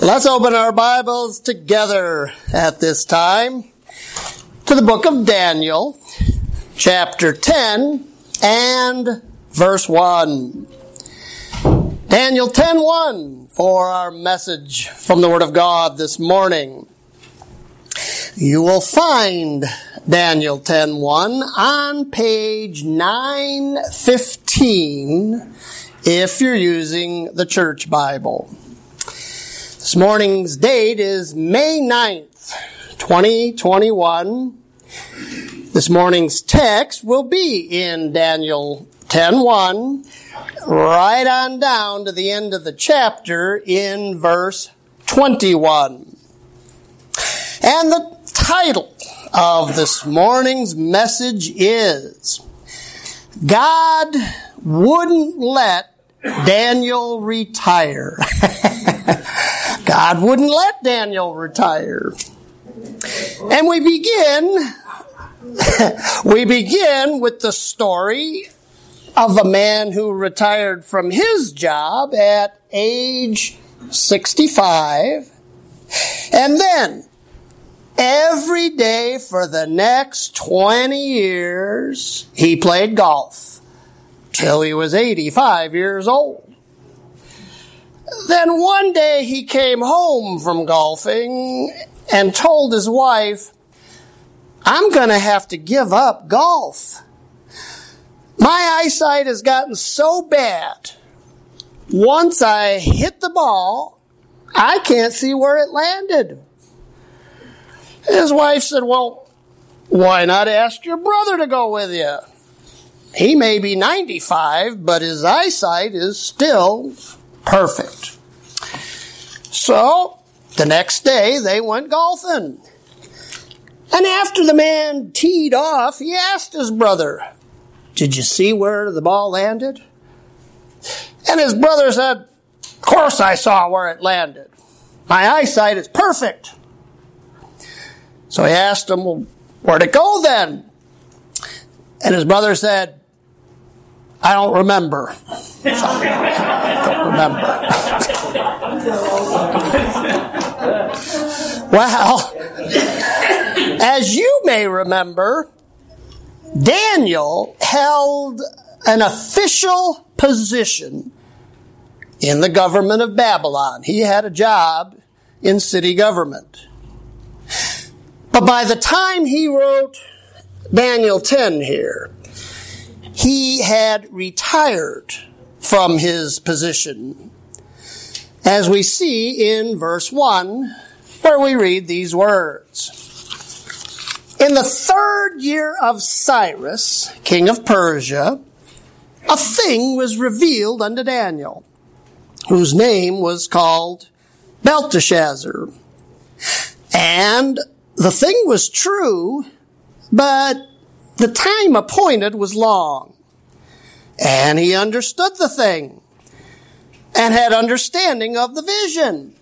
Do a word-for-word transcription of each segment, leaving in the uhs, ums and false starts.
Let's open our Bibles together at this time to the book of Daniel, chapter ten and verse one. Daniel ten one for our message from the Word of God this morning. You will find Daniel ten one on page nine fifteen if you're using the Church Bible. This morning's date is May ninth, twenty twenty-one. This morning's text will be in Daniel ten one, right on down to the end of the chapter in verse twenty-one. And the title of this morning's message is, God Wouldn't Let Daniel Retire. God wouldn't let Daniel retire. And we begin, we begin with the story of a man who retired from his job at age sixty-five. And then, every day for the next twenty years, he played golf till he was eighty-five years old. Then one day he came home from golfing and told his wife, I'm going to have to give up golf. My eyesight has gotten so bad. Once I hit the ball, I can't see where it landed. His wife said, well, why not ask your brother to go with you? He may be ninety-five, but his eyesight is still perfect. So, the next day, they went golfing. And after the man teed off, he asked his brother, did you see where the ball landed? And his brother said, of course I saw where it landed. My eyesight is perfect. So he asked him, well, where'd it go then? And his brother said, I don't remember. Sorry, I don't remember. Well, as you may remember, Daniel held an official position in the government of Babylon. He had a job in city government. But by the time he wrote Daniel ten here, he had retired from his position, as we see in verse one, where we read these words. In the third year of Cyrus, king of Persia, a thing was revealed unto Daniel, whose name was called Belteshazzar. And the thing was true, but the time appointed was long. And he understood the thing and had understanding of the vision.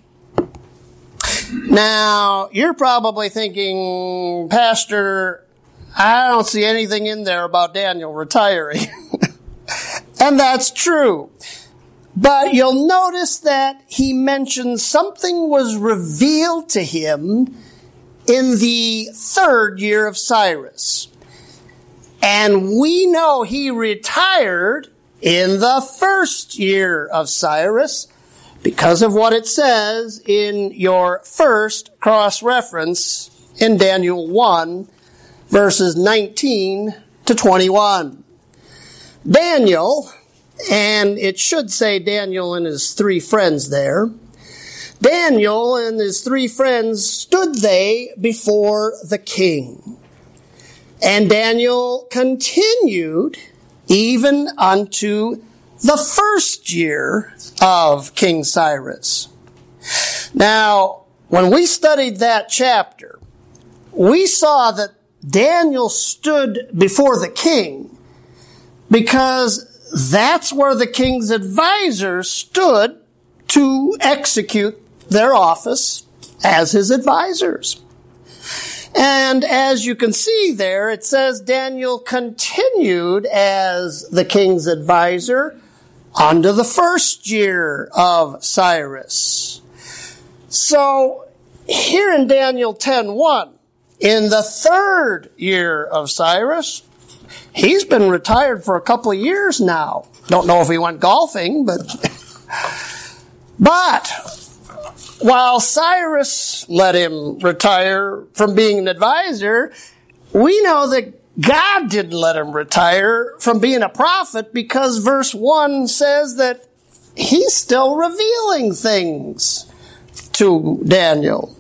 Now, you're probably thinking, Pastor, I don't see anything in there about Daniel retiring. And that's true. But you'll notice that he mentions something was revealed to him in the third year of Cyrus. And we know he retired in the first year of Cyrus because of what it says in your first cross-reference in Daniel one, verses nineteen to twenty-one. Daniel, and it should say Daniel and his three friends there, Daniel and his three friends stood they before the king. And Daniel continued even unto the first year of King Cyrus. Now, when we studied that chapter, we saw that Daniel stood before the king because that's where the king's advisors stood to execute their office as his advisors. And as you can see there, it says Daniel continued as the king's advisor unto the first year of Cyrus. So here in Daniel ten one, in the third year of Cyrus, he's been retired for a couple of years now. Don't know if he went golfing, but... But while Cyrus let him retire from being an advisor, we know that God didn't let him retire from being a prophet, because verse one says that he's still revealing things to Daniel.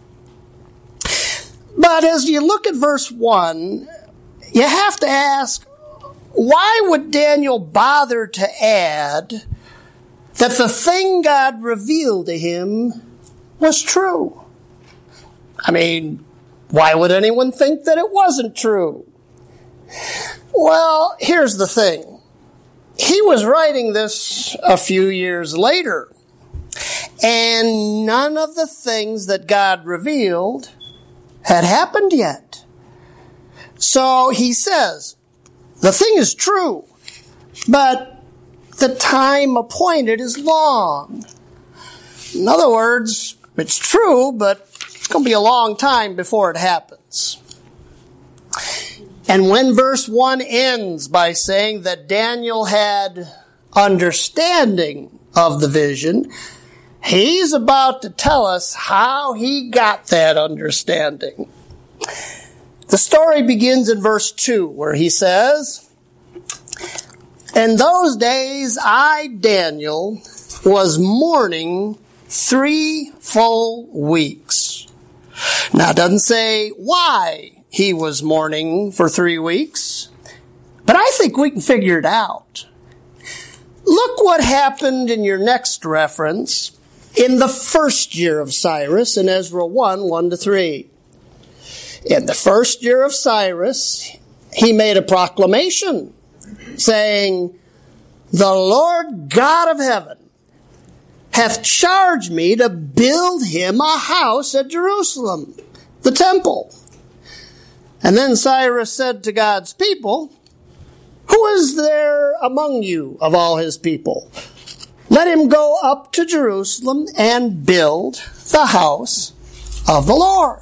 But as you look at verse one, you have to ask, why would Daniel bother to add that the thing God revealed to him was true? I mean, why would anyone think that it wasn't true? Well, here's the thing. He was writing this a few years later, and none of the things that God revealed had happened yet. So he says, the thing is true, but the time appointed is long. In other words, it's true, but it's going to be a long time before it happens. And when verse one ends by saying that Daniel had understanding of the vision, he's about to tell us how he got that understanding. The story begins in verse two, where he says, "In those days I, Daniel, was mourning three full weeks." Now, it doesn't say why he was mourning for three weeks, but I think we can figure it out. Look what happened in your next reference in the first year of Cyrus in Ezra one, one to three. In the first year of Cyrus, he made a proclamation saying, "The Lord God of heaven hath charged me to build him a house at Jerusalem, the temple." And then Cyrus said to God's people, "Who is there among you of all his people? Let him go up to Jerusalem and build the house of the Lord."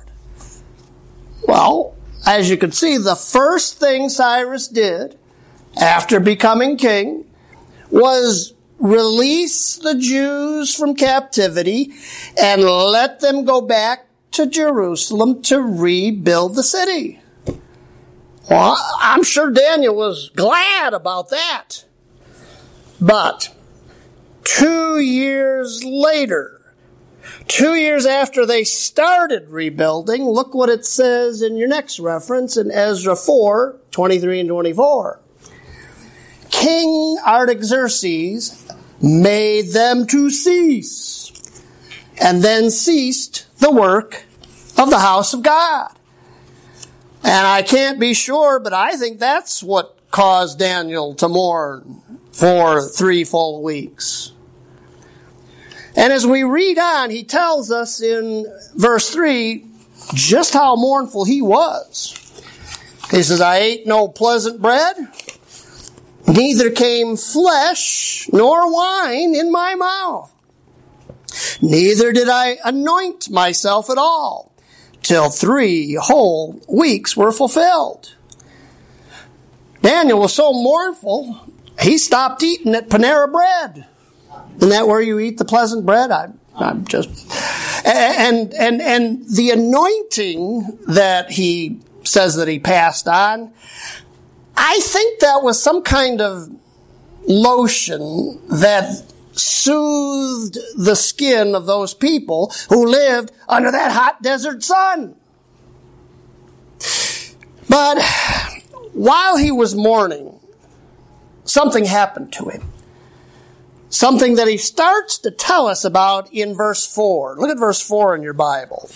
Well, as you can see, the first thing Cyrus did after becoming king was release the Jews from captivity and let them go back to Jerusalem to rebuild the city. Well, I'm sure Daniel was glad about that. But two years later, two years after they started rebuilding, look what it says in your next reference in Ezra four, twenty-three and twenty-four. "King Artaxerxes made them to cease, and then ceased the work of the house of God." And I can't be sure, but I think that's what caused Daniel to mourn for three full weeks. And as we read on, he tells us in verse three just how mournful he was. He says, "I ate no pleasant bread, neither came flesh nor wine in my mouth. Neither did I anoint myself at all, till three whole weeks were fulfilled." Daniel was so mournful, he stopped eating at Panera Bread. Isn't that where you eat the pleasant bread? I, I'm just, and, and, and the anointing that he says that he passed on, I think that was some kind of lotion that soothed the skin of those people who lived under that hot desert sun. But while he was mourning, something happened to him. Something that he starts to tell us about in verse four. Look at verse four in your Bible.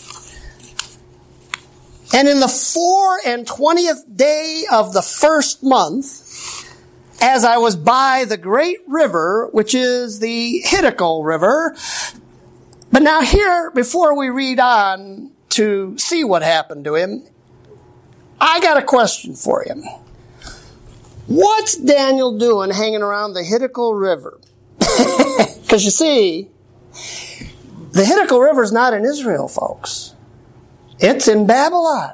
"And in the four and twentieth day of the first month, as I was by the great river, which is the Hiddekel River." But now here, before we read on to see what happened to him, I got a question for you. What's Daniel doing hanging around the Hiddekel River? Because you see, The Hiddekel River is not in Israel, folks. It's in Babylon.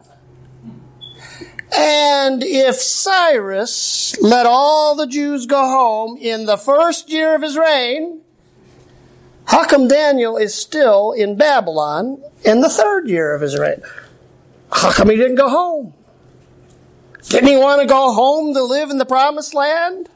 And if Cyrus let all the Jews go home in the first year of his reign, how come Daniel is still in Babylon in the third year of his reign? How come he didn't go home? Didn't he want to go home to live in the promised land?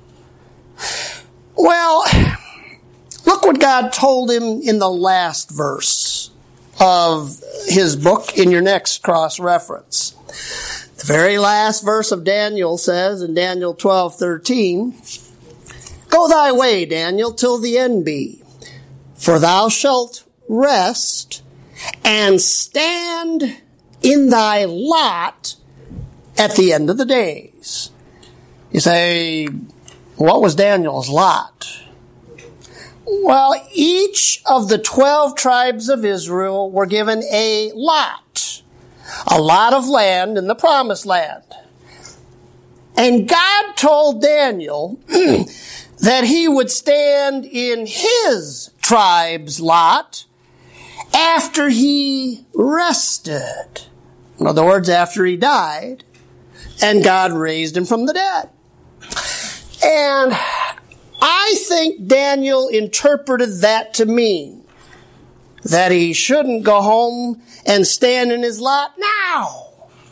Well, look what God told him in the last verse of his book in your next cross-reference. The very last verse of Daniel says in Daniel twelve thirteen, "Go thy way, Daniel, till the end be, for thou shalt rest and stand in thy lot at the end of the days." You say, what was Daniel's lot? Well, each of the twelve tribes of Israel were given a lot. A lot of land in the promised land. And God told Daniel that he would stand in his tribe's lot after he rested. In other words, after he died, and God raised him from the dead. And I think Daniel interpreted that to mean that he shouldn't go home and stand in his lot now.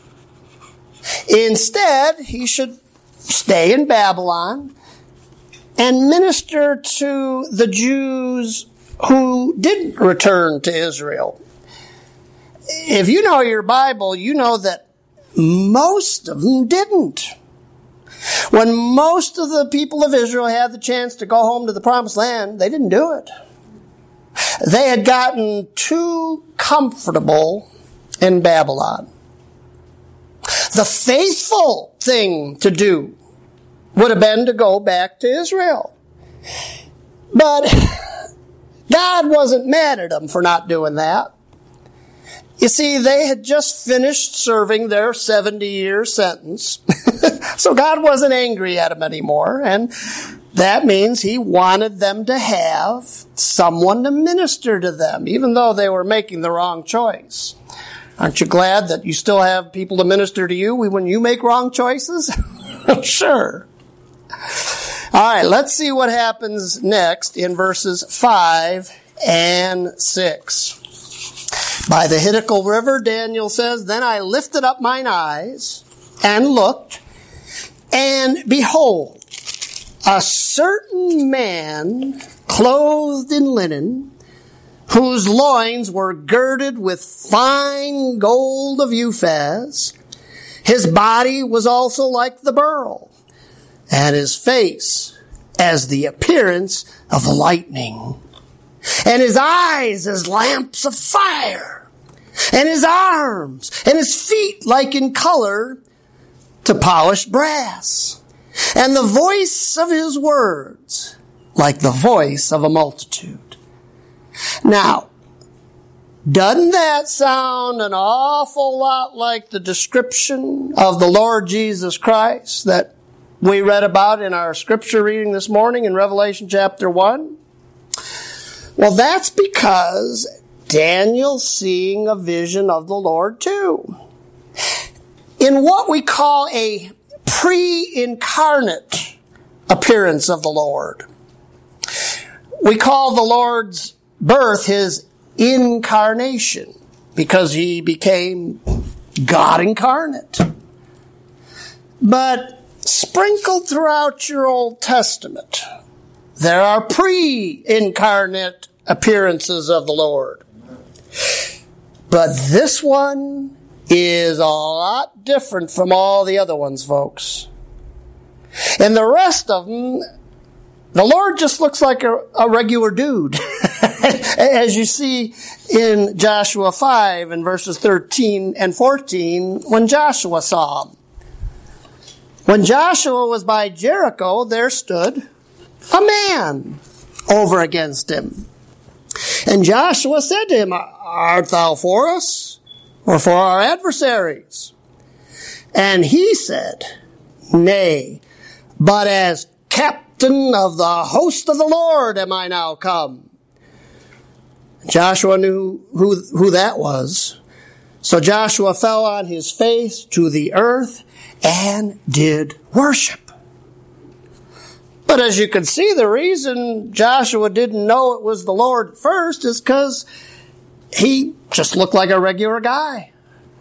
Instead, he should stay in Babylon and minister to the Jews who didn't return to Israel. If you know your Bible, you know that most of them didn't. When most of the people of Israel had the chance to go home to the promised land, they didn't do it. They had gotten too comfortable in Babylon. The faithful thing to do would have been to go back to Israel. But God wasn't mad at them for not doing that. You see, they had just finished serving their seventy-year sentence. So God wasn't angry at them anymore. And that means he wanted them to have someone to minister to them, even though they were making the wrong choice. Aren't you glad that you still have people to minister to you when you make wrong choices? Sure. All right, let's see what happens next in verses five and six. By the Hiddekel River, Daniel says, "Then I lifted up mine eyes and looked, and behold, a certain man clothed in linen, whose loins were girded with fine gold of Uphaz. His body was also like the beryl, and his face as the appearance of lightning, and his eyes as lamps of fire, and his arms and his feet like in color to polished brass, and the voice of his words like the voice of a multitude." Now, doesn't that sound an awful lot like the description of the Lord Jesus Christ that we read about in our scripture reading this morning in Revelation chapter one? Well, that's because Daniel's seeing a vision of the Lord too. In what we call a pre-incarnate appearance of the Lord. We call the Lord's birth his incarnation because he became God incarnate. But sprinkled throughout your Old Testament, there are pre-incarnate appearances of the Lord. But this one is a lot different from all the other ones, folks. And the rest of them, the Lord just looks like a, a regular dude. As you see in Joshua five and verses thirteen and fourteen, when Joshua saw him. When Joshua was by Jericho, there stood a man over against him. And Joshua said to him, "Art thou for us or for our adversaries?" And he said, "Nay, but as captain of the host of the Lord am I now come." Joshua knew who, who that was. So Joshua fell on his face to the earth and did worship. But as you can see, the reason Joshua didn't know it was the Lord at first is because he just looked like a regular guy.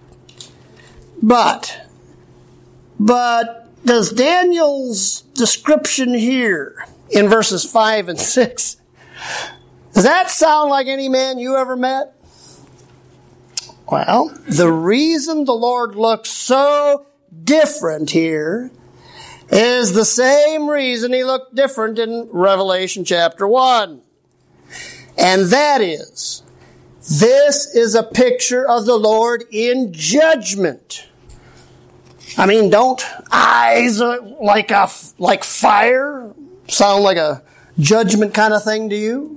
But, but does Daniel's description here in verses five and six, does that sound like any man you ever met? Well, the reason the Lord looks so different here is the same reason he looked different in Revelation chapter one. And that is, this is a picture of the Lord in judgment. I mean, don't eyes like a, like fire sound like a judgment kind of thing to you?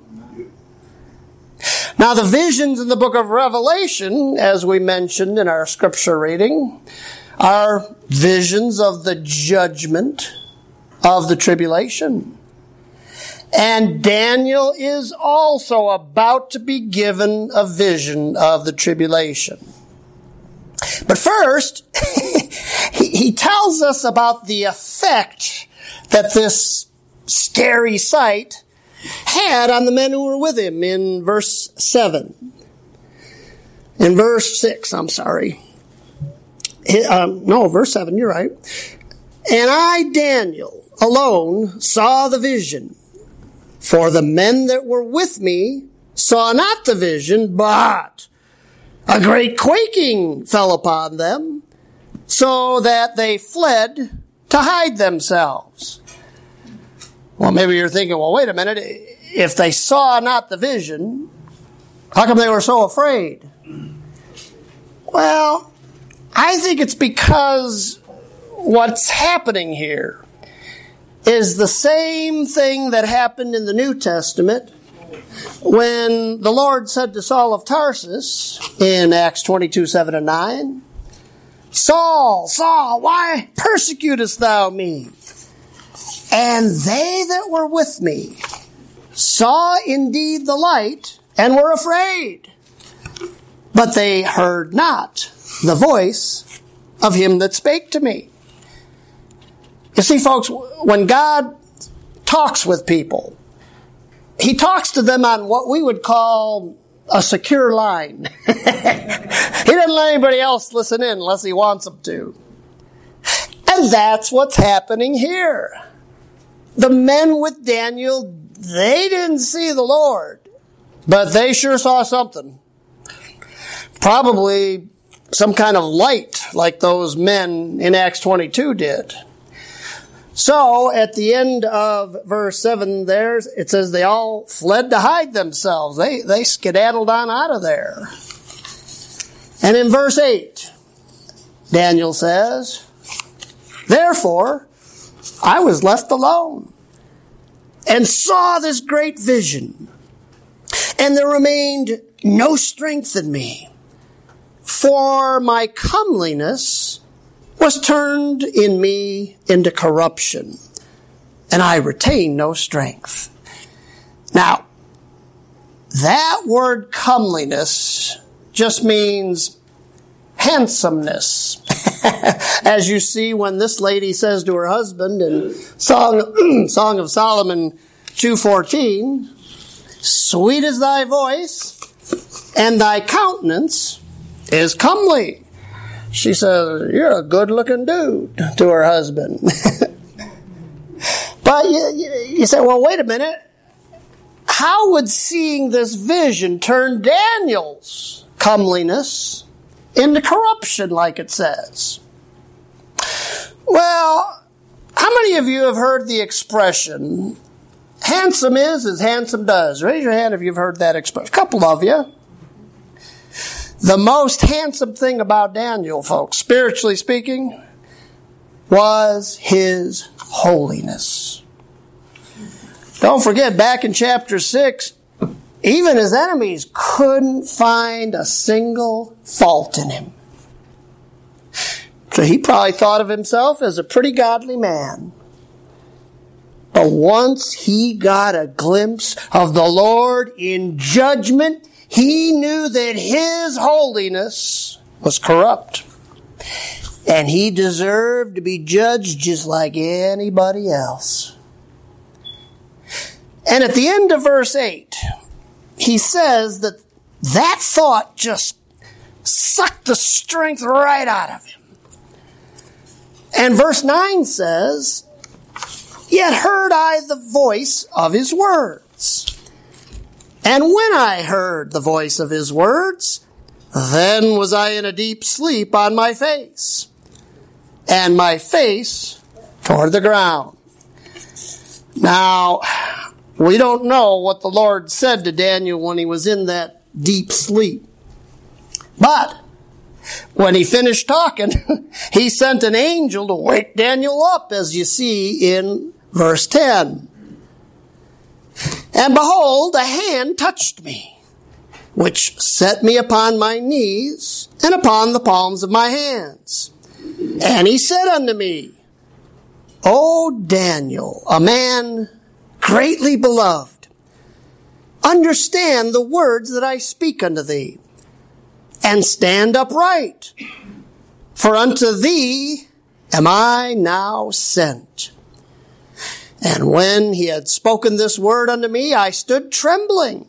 Now, the visions in the book of Revelation, as we mentioned in our scripture reading, are visions of the judgment of the tribulation. And Daniel is also about to be given a vision of the tribulation. But first, he, he tells us about the effect that this scary sight had on the men who were with him in verse seven. In verse six, I'm sorry. Um, no, verse seven, you're right. And I, Daniel, alone saw the vision. For the men that were with me saw not the vision, but a great quaking fell upon them, so that they fled to hide themselves. Well, maybe you're thinking, well, wait a minute. If they saw not the vision, how come they were so afraid? Well, I think it's because what's happening here is the same thing that happened in the New Testament when the Lord said to Saul of Tarsus in Acts twenty-two, seven and nine, Saul, Saul, why persecutest thou me? And they that were with me saw indeed the light and were afraid, but they heard not the voice of him that spake to me. You see, folks, when God talks with people, he talks to them on what we would call a secure line. He doesn't let anybody else listen in unless he wants them to. And that's what's happening here. The men with Daniel, they didn't see the Lord, but they sure saw something. Probably some kind of light like those men in Acts twenty-two did. So, at the end of verse seven there, it says they all fled to hide themselves. They, they skedaddled on out of there. And in verse eight, Daniel says, Therefore, I was left alone and saw this great vision, and there remained no strength in me, for my comeliness was turned in me into corruption, and I retained no strength. Now, that word comeliness just means handsomeness. As you see when this lady says to her husband in Song, Song of Solomon two fourteen, Sweet is thy voice, and thy countenance is comely. She says, you're a good-looking dude, to her husband. But you, you, you say, well, wait a minute. How would seeing this vision turn Daniel's comeliness into corruption, like it says? Well, how many of you have heard the expression, handsome is as handsome does? Raise your hand if you've heard that expression. A couple of you. The most handsome thing about Daniel, folks, spiritually speaking, was his holiness. Don't forget, back in chapter six, even his enemies couldn't find a single fault in him. So he probably thought of himself as a pretty godly man. But once he got a glimpse of the Lord in judgment, he knew that his holiness was corrupt, and he deserved to be judged just like anybody else. And at the end of verse eight, he says that that thought just sucked the strength right out of him. And verse nine says, "Yet heard I the voice of his words. And when I heard the voice of his words, then was I in a deep sleep on my face, and my face toward the ground." Now, we don't know what the Lord said to Daniel when he was in that deep sleep. But when he finished talking, he sent an angel to wake Daniel up, as you see in verse ten. "And behold, a hand touched me, which set me upon my knees and upon the palms of my hands. And he said unto me, O Daniel, a man greatly beloved, understand the words that I speak unto thee, and stand upright, for unto thee am I now sent. And when he had spoken this word unto me, I stood trembling.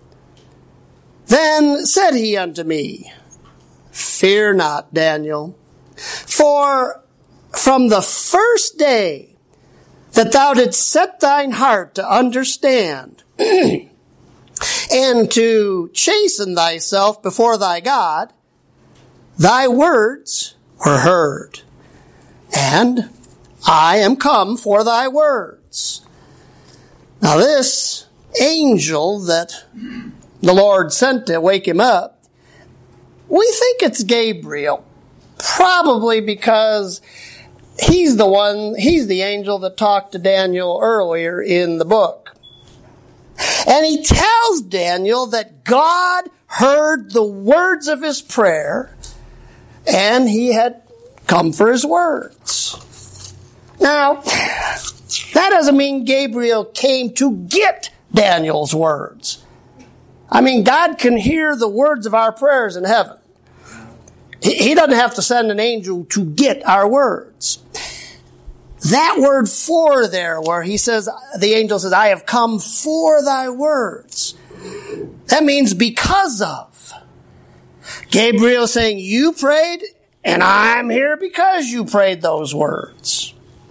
Then said he unto me, Fear not, Daniel, for from the first day that thou didst set thine heart to understand and to chasten thyself before thy God, thy words were heard, and I am come for thy words. Now this angel that the Lord sent to wake him up, we think it's Gabriel, probably because he's the one, he's the angel that talked to Daniel earlier in the book. And he tells Daniel that God heard the words of his prayer, and he had come for his words. Now, that doesn't mean Gabriel came to get Daniel's words. I mean, God can hear the words of our prayers in heaven. He doesn't have to send an angel to get our words. That word "for" there, where he says, the angel says, I have come for thy words. That means because of. Gabriel saying, you prayed, and I'm here because you prayed those words.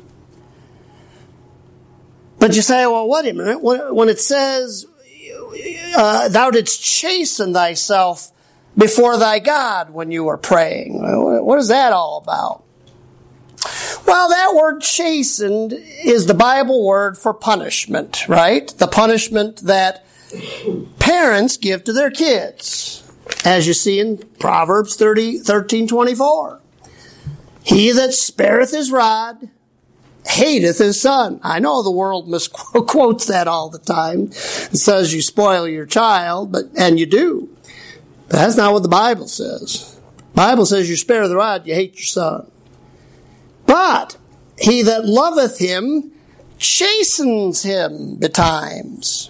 But you say, well, wait a minute. When it says, uh, thou didst chasten thyself before thy God when you were praying, what is that all about? Well, that word chastened is the Bible word for punishment, right? The punishment that parents give to their kids, as you see in Proverbs thirty, thirteen twenty-four. He that spareth his rod hateth his son. I know the world misquotes that all the time and says you spoil your child, but and you do. But that's not what the Bible says. The Bible says you spare the rod, you hate your son. But he that loveth him chastens him betimes.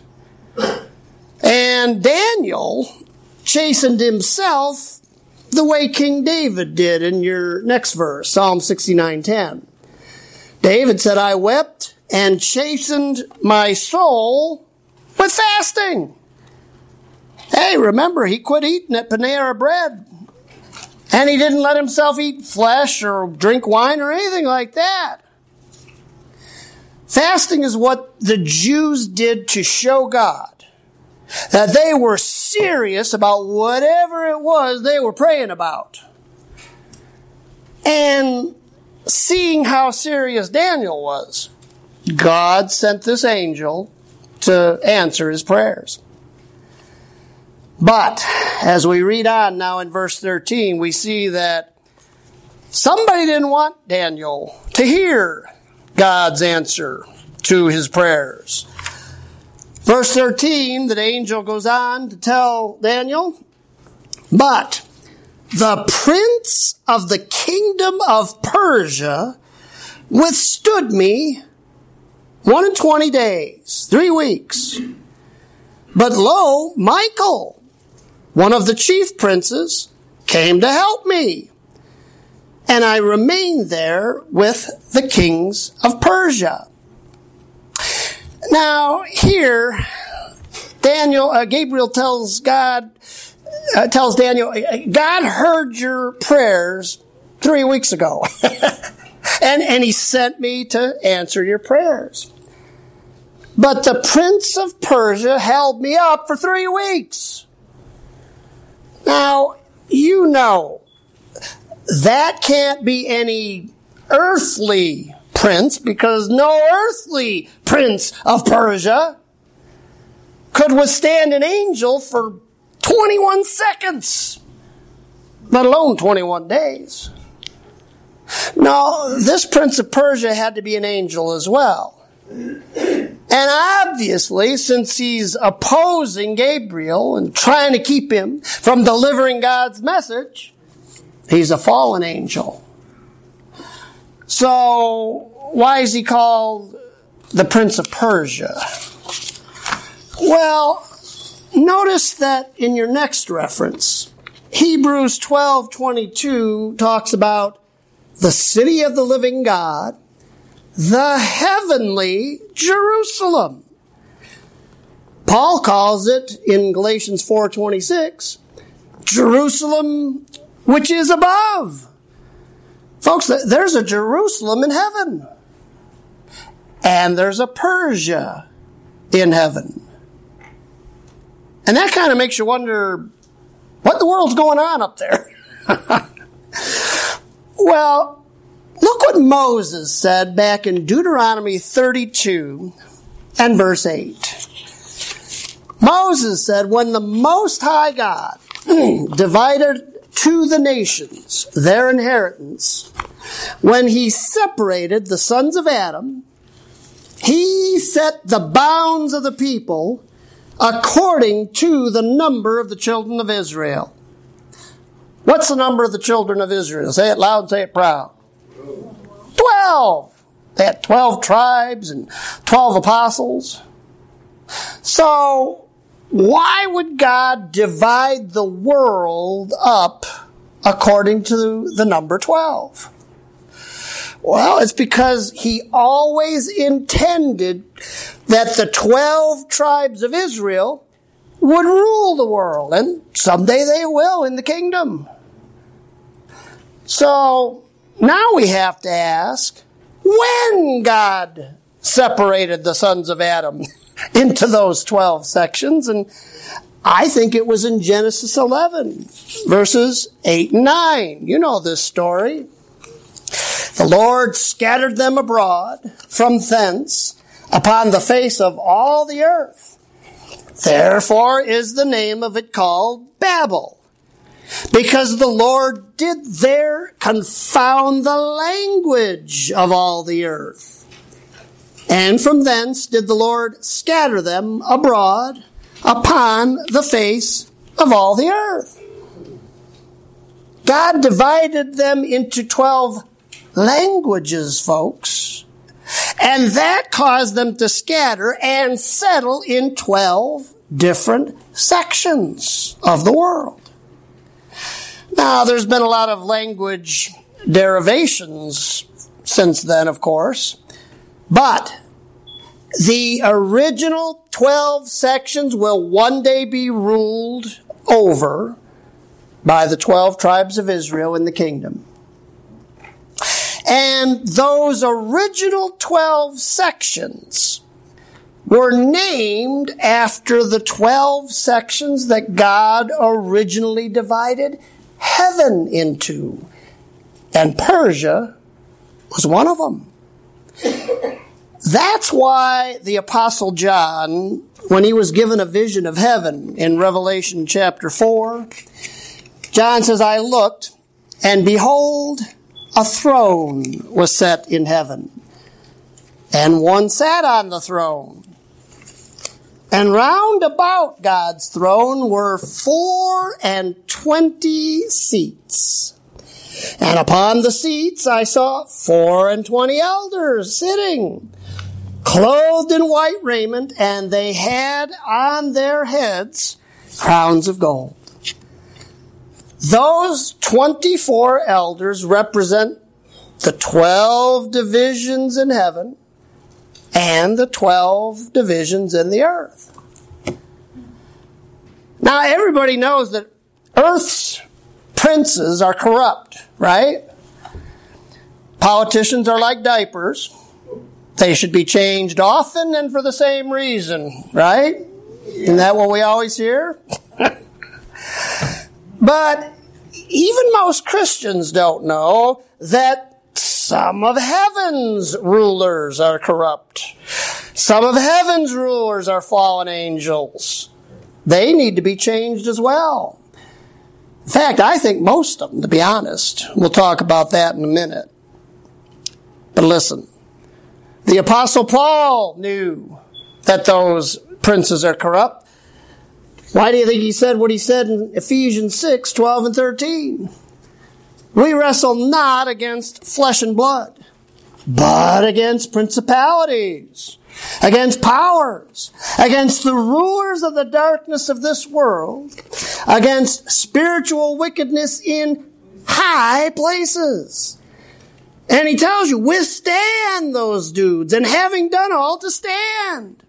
And Daniel chastened himself the way King David did in your next verse, Psalm sixty-nine ten. David said, I wept and chastened my soul with fasting. Hey, remember, he quit eating at Panera Bread. And he didn't let himself eat flesh or drink wine or anything like that. Fasting is what the Jews did to show God that they were serious about whatever it was they were praying about. And seeing how serious Daniel was, God sent this angel to answer his prayers. But as we read on now in verse thirteen, we see that somebody didn't want Daniel to hear God's answer to his prayers. Verse thirteen, the angel goes on to tell Daniel, but the prince of the kingdom of Persia withstood me one and twenty days, three weeks. But lo, Michael, one of the chief princes, came to help me, and I remained there with the kings of Persia. Now, here, Daniel, uh, Gabriel tells God, uh, tells Daniel, God heard your prayers three weeks ago, and, and he sent me to answer your prayers. But the prince of Persia held me up for three weeks. Now, you know, that can't be any earthly prince, because no earthly prince of Persia could withstand an angel for twenty-one seconds, let alone twenty-one days. No, this prince of Persia had to be an angel as well. And obviously, since he's opposing Gabriel and trying to keep him from delivering God's message, he's a fallen angel. So, why is he called the Prince of Persia? Well, notice that in your next reference, Hebrews twelve twenty-two talks about the city of the living God, the heavenly Jerusalem. Paul calls it in Galatians four twenty-six, Jerusalem which is above. Folks, there's a Jerusalem in heaven. And there's a Persia in heaven. And that kind of makes you wonder, what in the world's going on up there? Well, look what Moses said back in Deuteronomy thirty-two and verse eight. Moses said, when the Most High God divided to the nations their inheritance, when he separated the sons of Adam, he set the bounds of the people according to the number of the children of Israel. What's the number of the children of Israel? Say it loud, say it proud. Twelve. They had twelve tribes and twelve apostles. So, why would God divide the world up according to the number twelve? Well, it's because he always intended that the twelve tribes of Israel would rule the world, and someday they will in the kingdom. So, now we have to ask, when God separated the sons of Adam into those twelve sections, and I think it was in Genesis eleven, verses eight and nine. You know this story. The Lord scattered them abroad from thence upon the face of all the earth. Therefore is the name of it called Babel, because the Lord did there confound the language of all the earth. And from thence did the Lord scatter them abroad upon the face of all the earth. God divided them into twelve languages, folks. And that caused them to scatter and settle in twelve different sections of the world. Now, there's been a lot of language derivations since then, of course. But the original twelve sections will one day be ruled over by the twelve tribes of Israel in the kingdom. And those original twelve sections were named after the twelve sections that God originally divided heaven into. And Persia was one of them. That's why the Apostle John, when he was given a vision of heaven in Revelation chapter four, John says, I looked, and behold, a throne was set in heaven, and one sat on the throne. And round about God's throne were four and twenty seats. And upon the seats I saw four and twenty elders sitting, clothed in white raiment, and they had on their heads crowns of gold. Those twenty-four elders represent the twelve divisions in heaven and the twelve divisions in the earth. Now, everybody knows that earth's princes are corrupt, right? Politicians are like diapers. They should be changed often and for the same reason, right? Isn't that what we always hear? But even most Christians don't know that some of heaven's rulers are corrupt. Some of heaven's rulers are fallen angels. They need to be changed as well. In fact, I think most of them, to be honest. We'll talk about that in a minute. But listen, the Apostle Paul knew that those princes are corrupt. Why do you think he said what he said in Ephesians six, twelve and thirteen? We wrestle not against flesh and blood, but against principalities, against powers, against the rulers of the darkness of this world, against spiritual wickedness in high places. And he tells you, withstand those dudes, and having done all, to stand.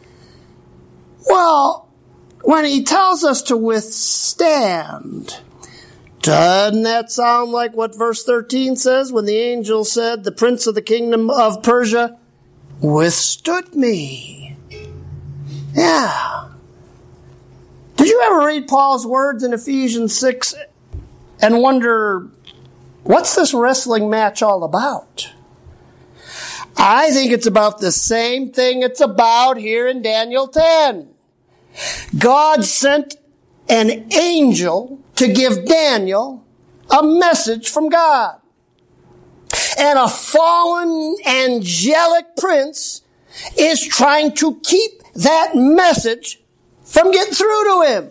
Well, when he tells us to withstand, doesn't that sound like what verse thirteen says when the angel said, the prince of the kingdom of Persia withstood me? Yeah. Did you ever read Paul's words in Ephesians six and wonder, what's this wrestling match all about? I think it's about the same thing it's about here in Daniel ten. God sent an angel to give Daniel a message from God. And a fallen angelic prince is trying to keep that message from getting through to him.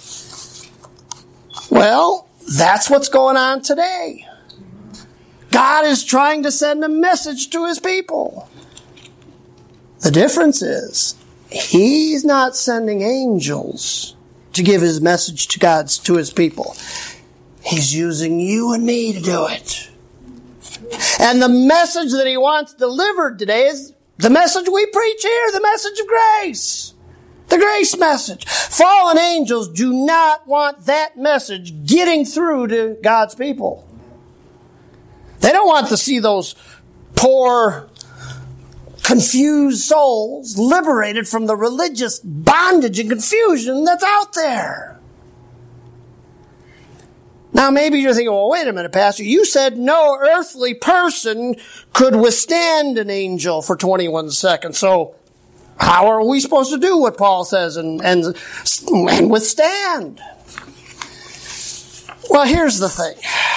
Well, that's what's going on today. God is trying to send a message to his people. The difference is, he's not sending angels to give his message to God's, to his people. He's using you and me to do it. And the message that he wants delivered today is the message we preach here, the message of grace. The grace message. Fallen angels do not want that message getting through to God's people. They don't want to see those poor, confused souls liberated from the religious bondage and confusion that's out there. Now, maybe you're thinking, well, wait a minute, Pastor. You said no earthly person could withstand an angel for twenty-one seconds. So how are we supposed to do what Paul says and, and, and withstand? Well, here's the thing.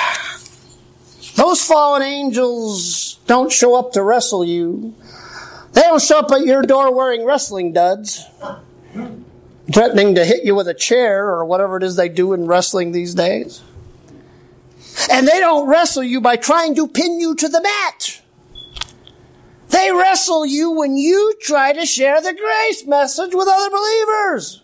Those fallen angels don't show up to wrestle you. They don't show up at your door wearing wrestling duds, threatening to hit you with a chair or whatever it is they do in wrestling these days. And they don't wrestle you by trying to pin you to the mat. They wrestle you when you try to share the grace message with other believers.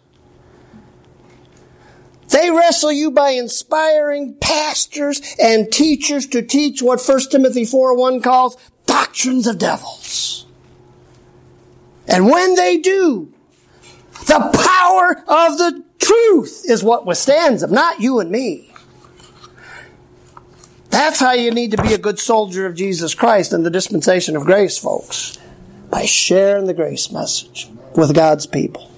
They wrestle you by inspiring pastors and teachers to teach what First Timothy four one calls doctrines of devils. And when they do, the power of the truth is what withstands them, not you and me. That's how you need to be a good soldier of Jesus Christ in the dispensation of grace, folks. By sharing the grace message with God's people.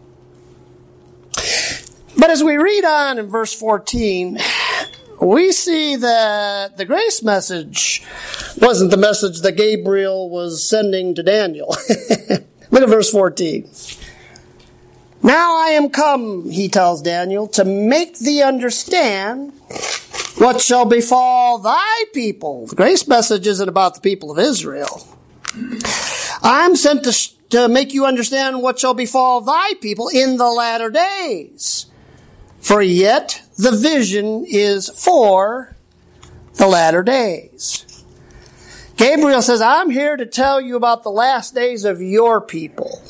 But as we read on in verse fourteen, we see that the grace message wasn't the message that Gabriel was sending to Daniel. Look at verse fourteen. Now I am come, he tells Daniel, to make thee understand what shall befall thy people. The grace message isn't about the people of Israel. I'm sent to, to make you understand what shall befall thy people in the latter days. For yet the vision is for the latter days. Gabriel says, I'm here to tell you about the last days of your people.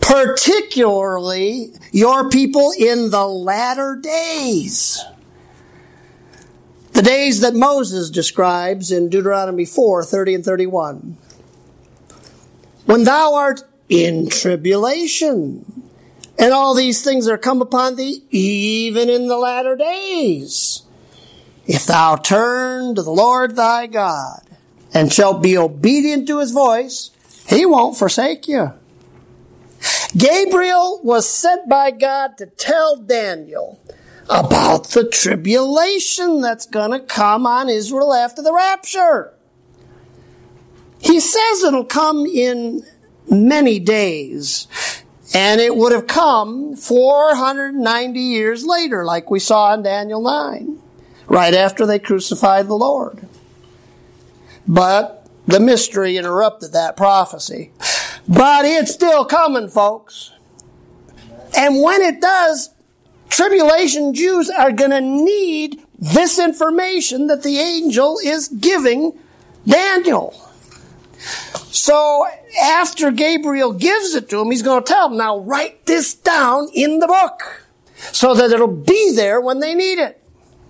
Particularly your people in the latter days. The days that Moses describes in Deuteronomy four, thirty and thirty-one. When thou art in tribulation, and all these things are come upon thee, even in the latter days. If thou turn to the Lord thy God, and shalt be obedient to his voice, he won't forsake you. Gabriel was sent by God to tell Daniel about the tribulation that's going to come on Israel after the rapture. He says it'll come in many days, and it would have come four hundred ninety years later, like we saw in Daniel nine, right after they crucified the Lord. But the mystery interrupted that prophecy. But it's still coming, folks. And when it does, tribulation Jews are going to need this information that the angel is giving Daniel. So after Gabriel gives it to him, he's going to tell him, now write this down in the book so that it'll be there when they need it.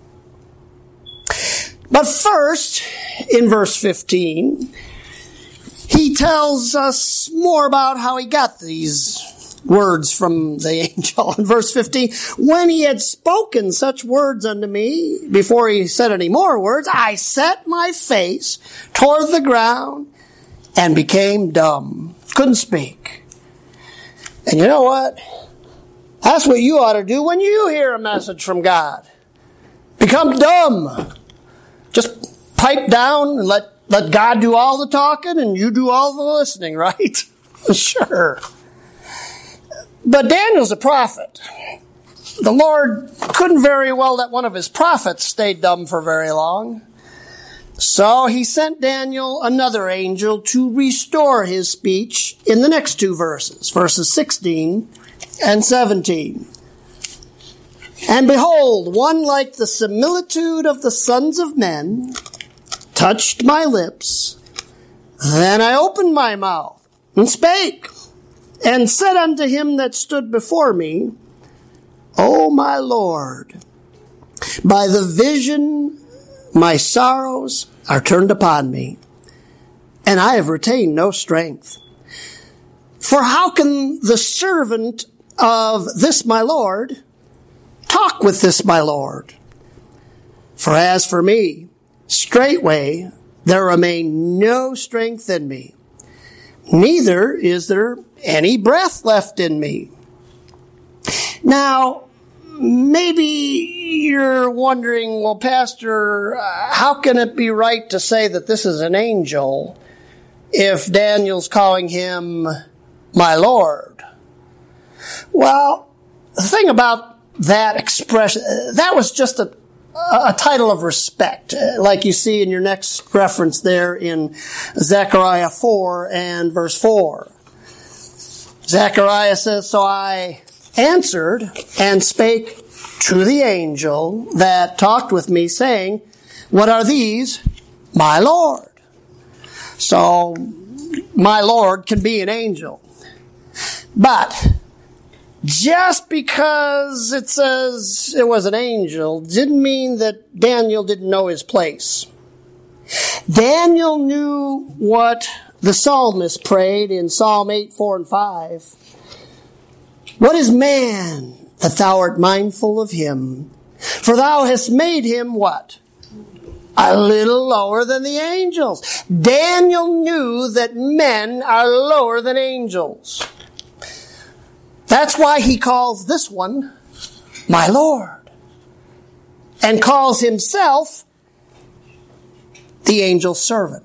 But first, in verse fifteen, he tells us more about how he got these words from the angel. In verse fifteen, when he had spoken such words unto me, before he said any more words, I set my face toward the ground and became dumb. Couldn't speak. And you know what? That's what you ought to do when you hear a message from God. Become dumb. Just pipe down and let, let God do all the talking and you do all the listening, right? Sure. But Daniel's a prophet. The Lord couldn't very well let one of his prophets stay dumb for very long. So he sent Daniel another angel to restore his speech in the next two verses, verses sixteen and seventeen. And behold, one like the similitude of the sons of men touched my lips. Then I opened my mouth and spake, and said unto him that stood before me, O my Lord, by the vision my sorrows are turned upon me, and I have retained no strength. For how can the servant of this my Lord talk with this my Lord? For as for me, straightway there remain no strength in me, neither is there any breath left in me. Now, maybe you're wondering, well, Pastor, uh, how can it be right to say that this is an angel if Daniel's calling him my Lord? Well, the thing about that expression, that was just a, a title of respect, like you see in your next reference there in Zechariah four and verse four. Zechariah says, so I answered and spake to the angel that talked with me, saying, what are these? My Lord. So, my Lord can be an angel. But just because it says it was an angel didn't mean that Daniel didn't know his place. Daniel knew what the psalmist prayed in Psalm eight, four, and five. What is man that thou art mindful of him? For thou hast made him what? A little lower than the angels. Daniel knew that men are lower than angels. That's why he calls this one my Lord, and calls himself the angel's servant.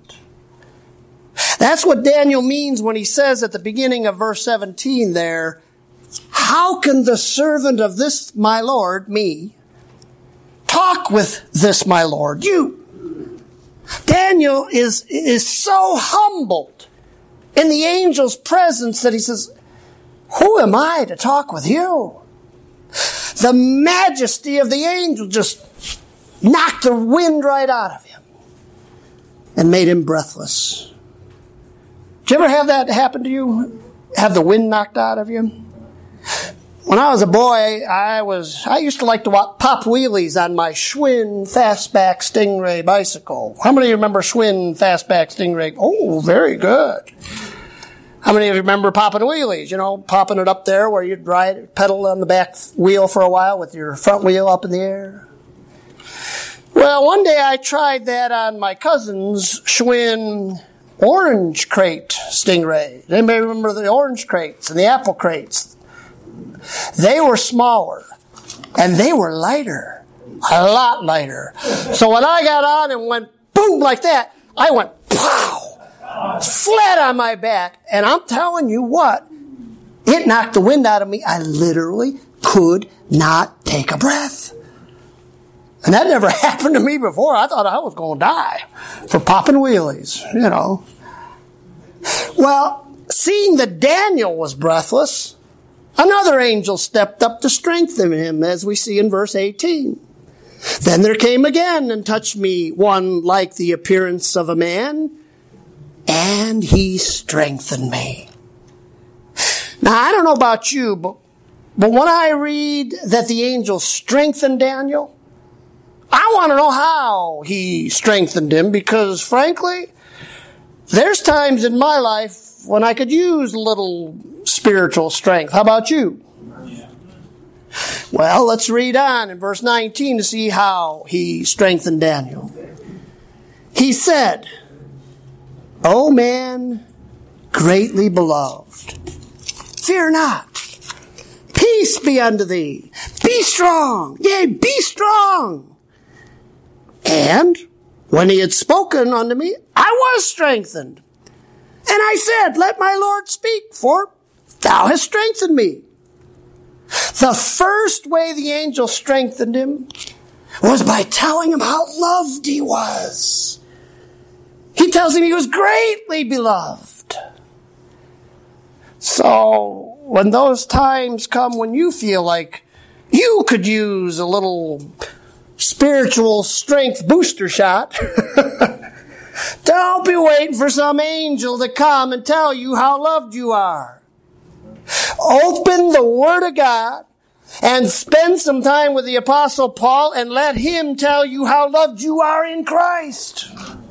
That's what Daniel means when he says at the beginning of verse seventeen there, how can the servant of this my Lord, me, talk with this my Lord, you? Daniel is, is so humbled in the angel's presence that he says, who am I to talk with you? The majesty of the angel just knocked the wind right out of him and made him breathless. Did you ever have that happen to you? Have the wind knocked out of you? When I was a boy, I was I used to like to walk, pop wheelies on my Schwinn Fastback Stingray bicycle. How many of you remember Schwinn Fastback Stingray? Oh, very good. How many of you remember popping wheelies? You know, popping it up there where you'd ride, pedal on the back wheel for a while with your front wheel up in the air? Well, one day I tried that on my cousin's Schwinn Orange Crate Stingray. Anybody remember the orange crates and the apple crates? They were smaller, and they were lighter, a lot lighter. So when I got on and went boom like that, I went pow, flat on my back, and I'm telling you what, it knocked the wind out of me. I literally could not take a breath. And that never happened to me before. I thought I was going to die for popping wheelies, you know. Well, seeing that Daniel was breathless, another angel stepped up to strengthen him, as we see in verse eighteen. Then there came again and touched me one like the appearance of a man, and he strengthened me. Now, I don't know about you, but, but when I read that the angel strengthened Daniel, I want to know how he strengthened him, because, frankly, there's times in my life when I could use a little spiritual strength. How about you? Well, let's read on in verse nineteen to see how he strengthened Daniel. He said, O man greatly beloved, fear not. Peace be unto thee. Be strong. Yea, be strong. And when he had spoken unto me, I was strengthened. And I said, let my Lord speak, for thou hast strengthened me. The first way the angel strengthened him was by telling him how loved he was. He tells him he was greatly beloved. So when those times come when you feel like you could use a little spiritual strength booster shot, don't be waiting for some angel to come and tell you how loved you are. Open the Word of God and spend some time with the Apostle Paul and let him tell you how loved you are in Christ.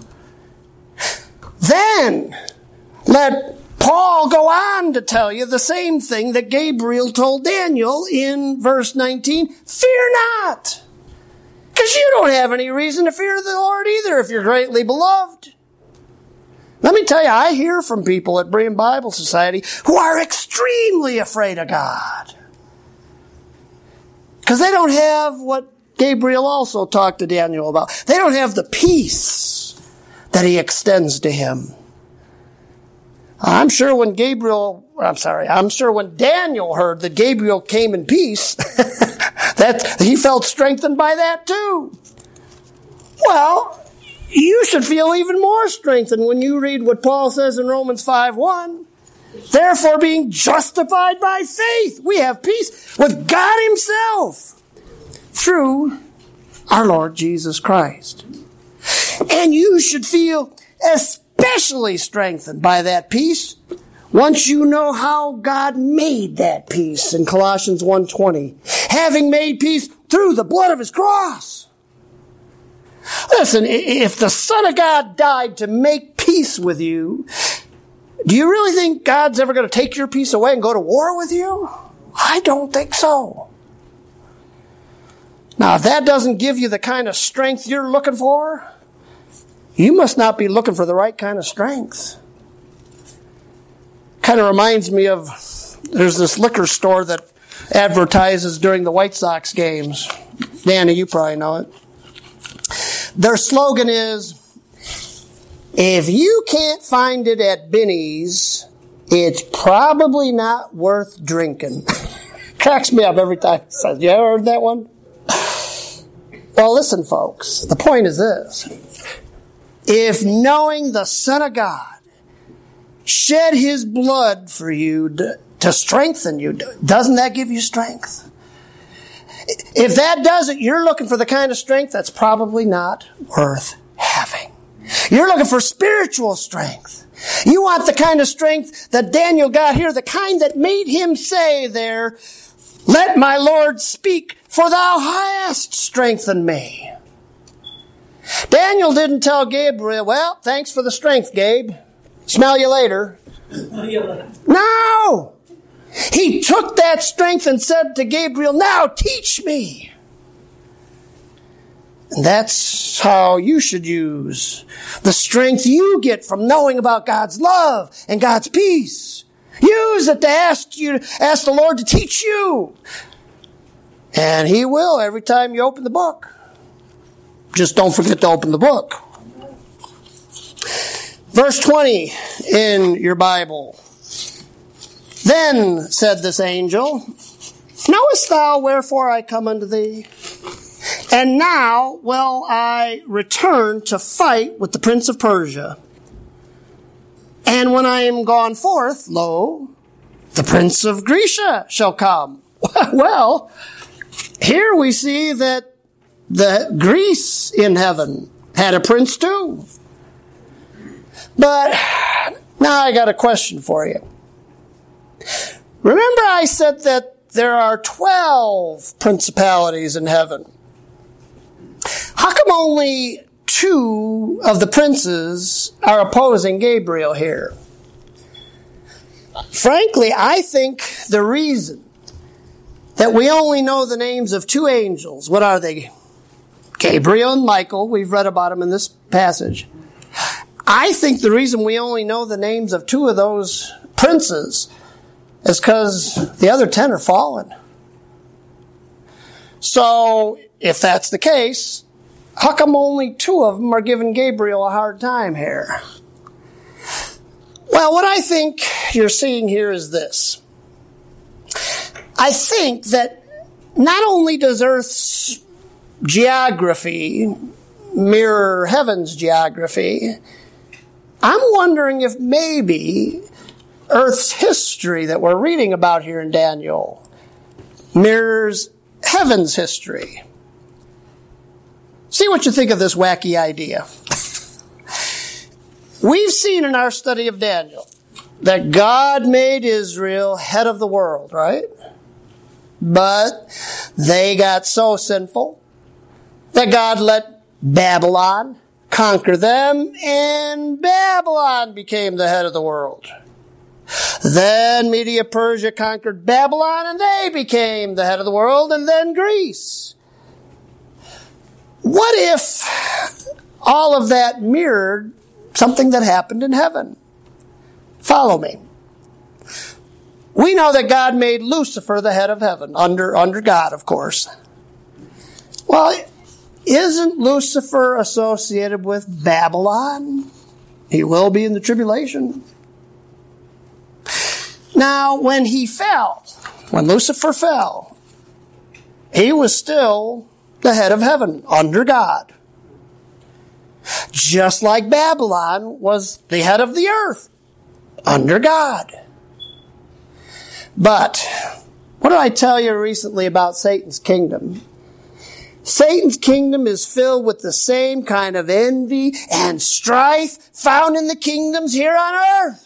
Then let Paul go on to tell you the same thing that Gabriel told Daniel in verse nineteen. Fear not. Because you don't have any reason to fear the Lord either if you're greatly beloved. Let me tell you, I hear from people at Berean Bible Society who are extremely afraid of God. Because they don't have what Gabriel also talked to Daniel about. They don't have the peace that he extends to him. I'm sure when Gabriel, I'm sorry, I'm sure when Daniel heard that Gabriel came in peace, that he felt strengthened by that too. Well, you should feel even more strengthened when you read what Paul says in Romans five one. Therefore, being justified by faith, we have peace with God himself through our Lord Jesus Christ. And you should feel especially strengthened by that peace once you know how God made that peace in Colossians one twenty, having made peace through the blood of his cross. Listen, if the Son of God died to make peace with you, do you really think God's ever going to take your peace away and go to war with you? I don't think so. Now, if that doesn't give you the kind of strength you're looking for, you must not be looking for the right kind of strength. Kind of reminds me of, there's this liquor store that advertises during the White Sox games. Danny, you probably know it. Their slogan is, if you can't find it at Binny's, it's probably not worth drinking. Cracks me up every time it says, you ever heard that one? Well, listen, folks, the point is this. If knowing the Son of God shed his blood for you to, to strengthen you, doesn't that give you strength? If that doesn't, you're looking for the kind of strength that's probably not worth having. You're looking for spiritual strength. You want the kind of strength that Daniel got here, the kind that made him say there, Let my Lord speak, for thou hast strengthened me. Daniel didn't tell Gabriel, well, thanks for the strength, Gabe. Smell you later. No! He took that strength and said to Gabriel, now teach me. And that's how you should use the strength you get from knowing about God's love and God's peace. Use it to ask you, ask the Lord to teach you. And He will every time you open the book. Just don't forget to open the book. Verse twenty in your Bible. Then said this angel, knowest thou wherefore I come unto thee? And now will I return to fight with the prince of Persia. And when I am gone forth, lo, the prince of Grecia shall come. Well, here we see that the Greece in heaven had a prince too. But now I got a question for you. Remember I said that there are twelve principalities in heaven. How come only two of the princes are opposing Gabriel here? Frankly, I think the reason that we only know the names of two angels, what are they? Gabriel and Michael, we've read about them in this passage. I think the reason we only know the names of two of those princes is because the other ten are fallen. So, if that's the case, how come only two of them are giving Gabriel a hard time here? Well, what I think you're seeing here is this. I think that not only does Earth's geography mirror heaven's geography, I'm wondering if maybe Earth's history that we're reading about here in Daniel mirrors heaven's history. See what you think of this wacky idea. We've seen in our study of Daniel that God made Israel head of the world, right? But they got so sinful that God let Babylon conquer them, and Babylon became the head of the world. Then Media Persia conquered Babylon, and they became the head of the world, and then Greece. What if all of that mirrored something that happened in heaven? Follow me. We know that God made Lucifer the head of heaven, under, under God, of course. Well, isn't Lucifer associated with Babylon? He will be in the tribulation. Now, when he fell, when Lucifer fell, he was still the head of heaven, under God. Just like Babylon was the head of the earth, under God. But, what did I tell you recently about Satan's kingdom? Satan's kingdom is filled with the same kind of envy and strife found in the kingdoms here on earth.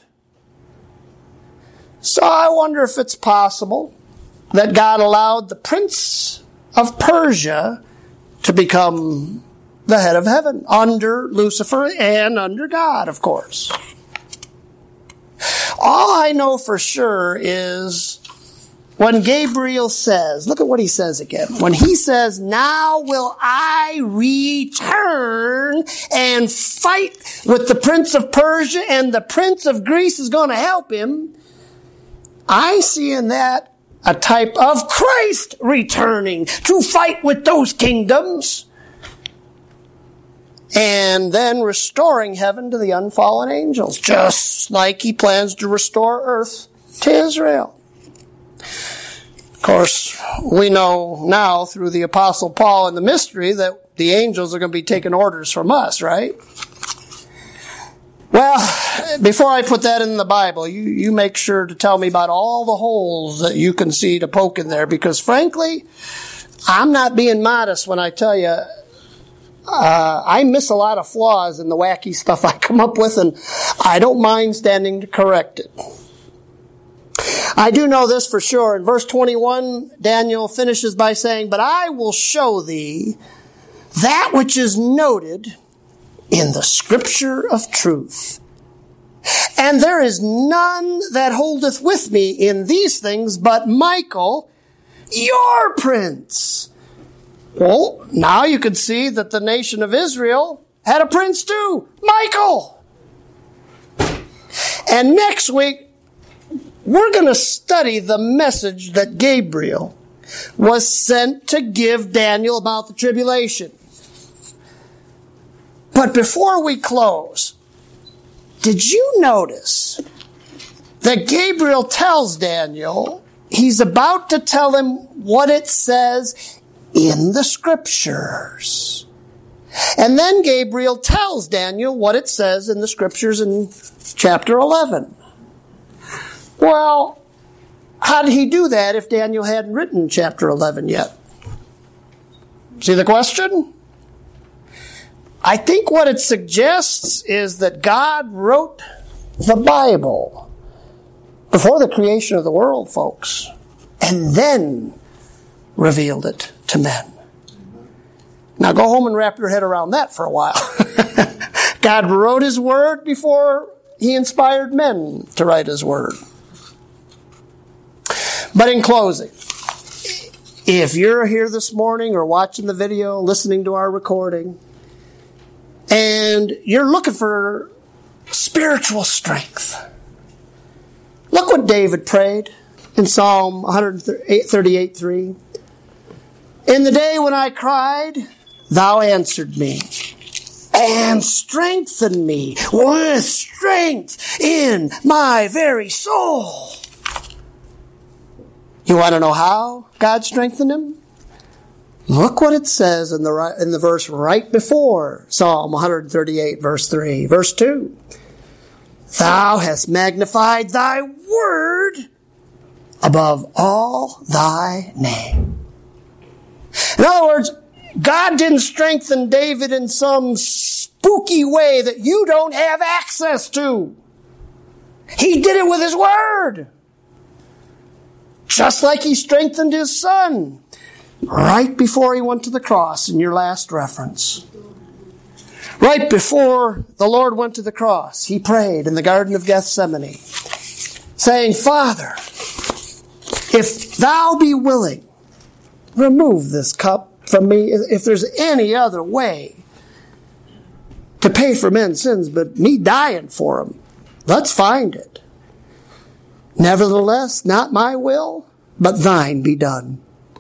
So I wonder if it's possible that God allowed the prince of Persia to become the head of heaven, under Lucifer and under God, of course. All I know for sure is when Gabriel says, look at what he says again. When he says, now will I return and fight with the prince of Persia, and the prince of Greece is going to help him, I see in that a type of Christ returning to fight with those kingdoms and then restoring heaven to the unfallen angels, just like he plans to restore earth to Israel. Of course, we know now through the Apostle Paul and the mystery that the angels are going to be taking orders from us, right? Well, before I put that in the Bible, you, you make sure to tell me about all the holes that you can see to poke in there, because frankly, I'm not being modest when I tell you uh, I miss a lot of flaws in the wacky stuff I come up with, and I don't mind standing to correct it. I do know this for sure. In verse twenty-one, Daniel finishes by saying, "But I will show thee that which is noted in the scripture of truth. And there is none that holdeth with me in these things but Michael, your prince." Well, now you can see that the nation of Israel had a prince too, Michael. And next week, we're going to study the message that Gabriel was sent to give Daniel about the tribulation. But before we close, did you notice that Gabriel tells Daniel he's about to tell him what it says in the scriptures? And then Gabriel tells Daniel what it says in the scriptures in chapter eleven. Well, how did he do that if Daniel hadn't written chapter eleven yet? See the question? I think what it suggests is that God wrote the Bible before the creation of the world, folks, and then revealed it to men. Now go home and wrap your head around that for a while. God wrote His Word before He inspired men to write His Word. But in closing, if you're here this morning or watching the video, listening to our recording, and you're looking for spiritual strength, look what David prayed in Psalm one thirty-eight three. "In the day when I cried, thou answered me, and strengthened me with strength in my very soul." You want to know how God strengthened him? Look what it says in the in the verse right before Psalm one thirty-eight, verse three. Verse two. "Thou hast magnified thy word above all thy name." In other words, God didn't strengthen David in some spooky way that you don't have access to. He did it with His word. Just like He strengthened His Son right before He went to the cross in your last reference. Right before the Lord went to the cross, He prayed in the Garden of Gethsemane, saying, "Father, if thou be willing, remove this cup from me. If there's any other way to pay for men's sins but me dying for them, let's find it. Nevertheless, not my will, but thine be done."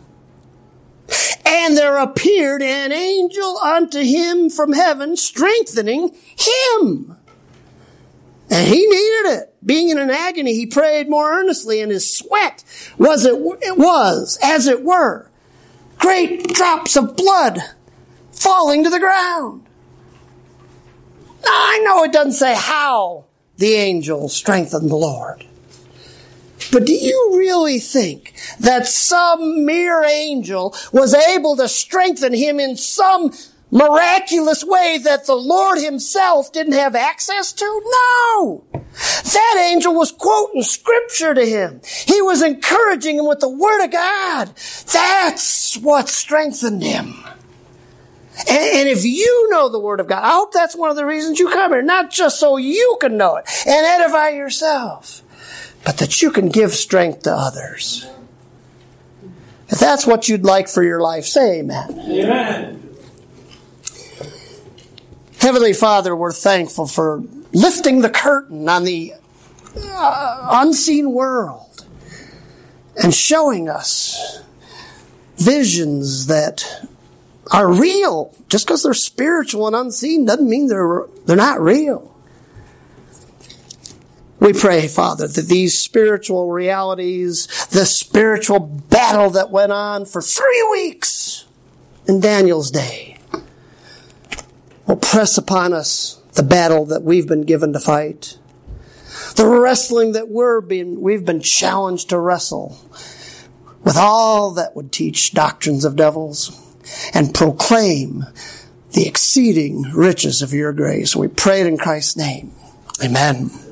And there appeared an angel unto him from heaven, strengthening him. And he needed it. Being in an agony, he prayed more earnestly, and his sweat was, it, it was, as it were, great drops of blood falling to the ground. Now, I know it doesn't say how the angel strengthened the Lord. But do you really think that some mere angel was able to strengthen him in some miraculous way that the Lord Himself didn't have access to? No! That angel was quoting Scripture to him. He was encouraging him with the Word of God. That's what strengthened him. And if you know the Word of God, I hope that's one of the reasons you come here, not just so you can know it and edify yourself, but that you can give strength to others. If that's what you'd like for your life, say amen. Amen. Heavenly Father, we're thankful for lifting the curtain on the uh, unseen world and showing us visions that are real. Just because they're spiritual and unseen doesn't mean they're they're not real. We pray, Father, that these spiritual realities, the spiritual battle that went on for three weeks in Daniel's day, will press upon us the battle that we've been given to fight, the wrestling that we're being, we've been challenged to wrestle with all that would teach doctrines of devils and proclaim the exceeding riches of your grace. We pray it in Christ's name. Amen.